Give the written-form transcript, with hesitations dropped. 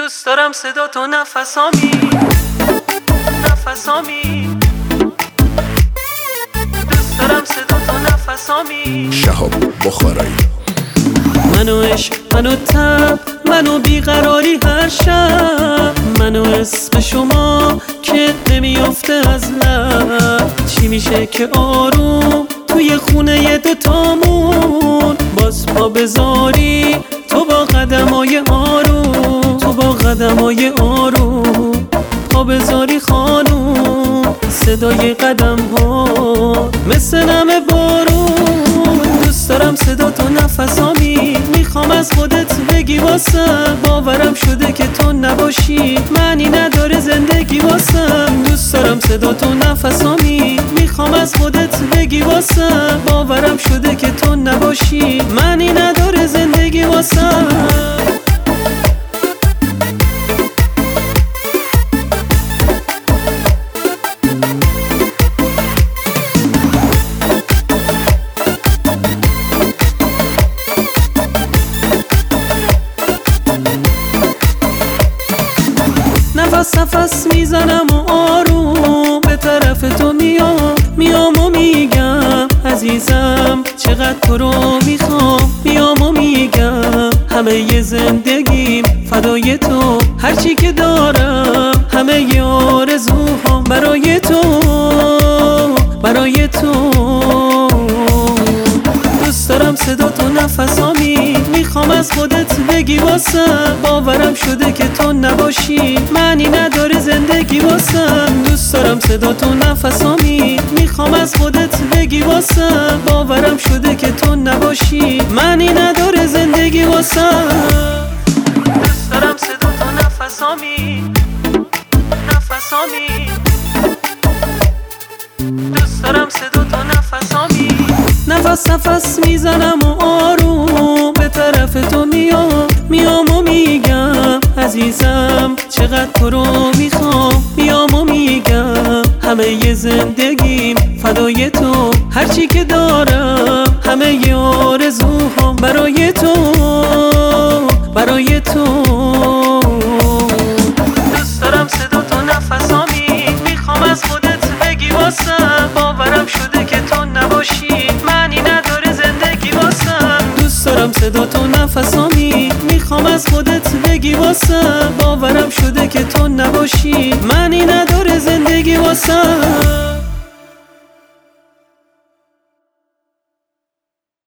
دوست دارم صدا تو نفسامی دوست دارم صدا تو نفسامی. شهاب بخاری. منو عشق، منو تب، منو بیقراری هر شب، منو اسم شما که نمیافته از لب. چی میشه که آروم توی خونه دوتامون باز پا بذاری تو با قدمای آروم، تو با قدمای آروم پا بذاری خانوم. صدای قدم ها مثل نم بارون. دوست دارم صدا تو نفسامی، میخوام از خودت بگی واسم. باورم شده که تو نباشی معنی نداره زندگی واسم. دوست دارم صدا تو نفسامی، میخوام از خودت بگی واسم. باورم شده که تو نباشی معنی نداره زندگی واسم. نفس میزنم و آروم به طرف تو میام و میگم عزیزم چقدر تو رو میخوام. میام و میگم همه ی زندگیم فدای تو، هرچی که دارم همه ی آرزوهام برای تو، برای تو. دوست دارم صدا تو نفسامی، میخوام از خودت بگی واسم. باورم شده که تو نباشی معنی نداره زندگی واسم. دوست دارم صدا تو نفسامی، میخوام از خودت بگی واسم. باورم شده که تو نباشی معنی نداره زندگی واسم. دوست دارم صدا تو نفسامی، دوست دارم صدا تو نفسامی. نفس میزنم و آروم به طرف تو میام و میگم عزیزم چقدر تو رو میخوام. میام و میگم همه ی زندگیم فدای تو، هرچی که دارم همه ی آرزوهام برای تو، برای تو. دوست دارم صدا تو نفسامی، میخوام از خودت بگی واسم. باورم شده که تو نباشی معنی نداره زندگی واسم. دوست دارم صدا تو نفسامی، میخوام از خودت بگی واسم. باورم شده که تو نباشی معنی نداره زندگی واسم.